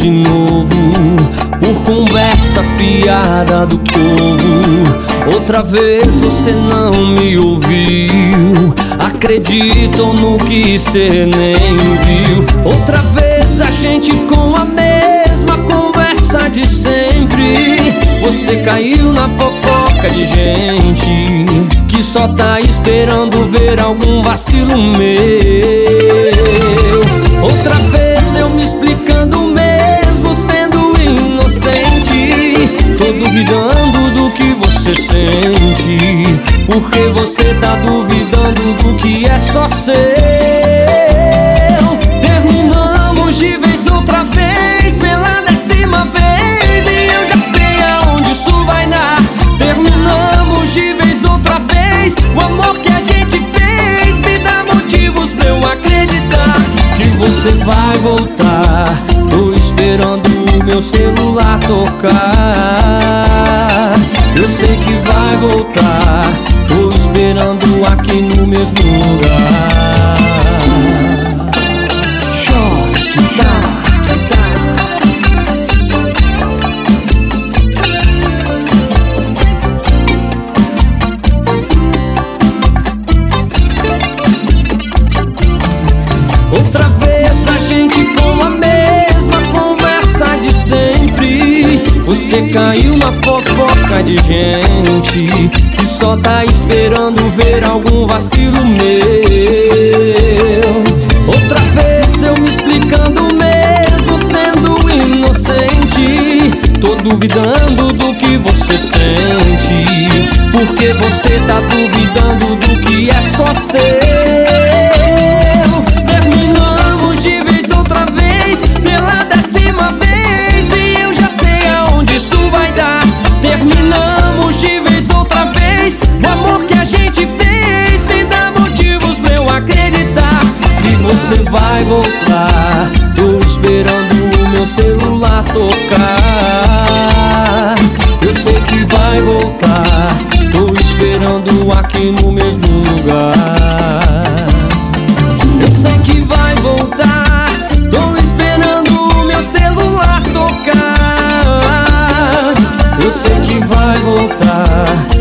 de novo, por conversa fiada do povo. Outra vez você não me ouviu, acreditou no que cê nem viu. Outra vez a gente com a mesma conversa de sempre. Você caiu na fofoca de gente que só tá esperando ver algum vacilo meu. Outra vez eu me explicando mesmo sendo inocente. Tô duvidando do que você sente, porque você tá duvidando do que é só seu. Terminamos de vez outra vez, pela 10ª vez, e eu já sei aonde isso vai dar. Terminamos de vez outra vez, o amor que a gente fez me dá motivos pra eu acreditar que você vai voltar. Tô esperando o meu celular tocar. Eu sei que vai voltar. Tô esperando aqui no mesmo lugar. Chora que tá. Outra vez a gente com a mesma conversa de sempre. Você caiu na fofoca de gente que só tá esperando ver algum vacilo meu. Outra vez eu me explicando mesmo sendo inocente. Tô duvidando do que você sente, porque você tá duvidando do que é só seu. Terminamos de vez outra vez, pela 10ª vez, e eu já sei aonde isso vai dar. Terminamos de vez outra vez, o amor que a gente fez me dá motivos pra eu acreditar que você vai voltar. Tô esperando o meu celular tocar. Eu sei que vai voltar. Tô esperando aqui no mesmo lugar. Eu sei que vai voltar. Tô esperando o meu celular tocar. Eu sei que vai voltar.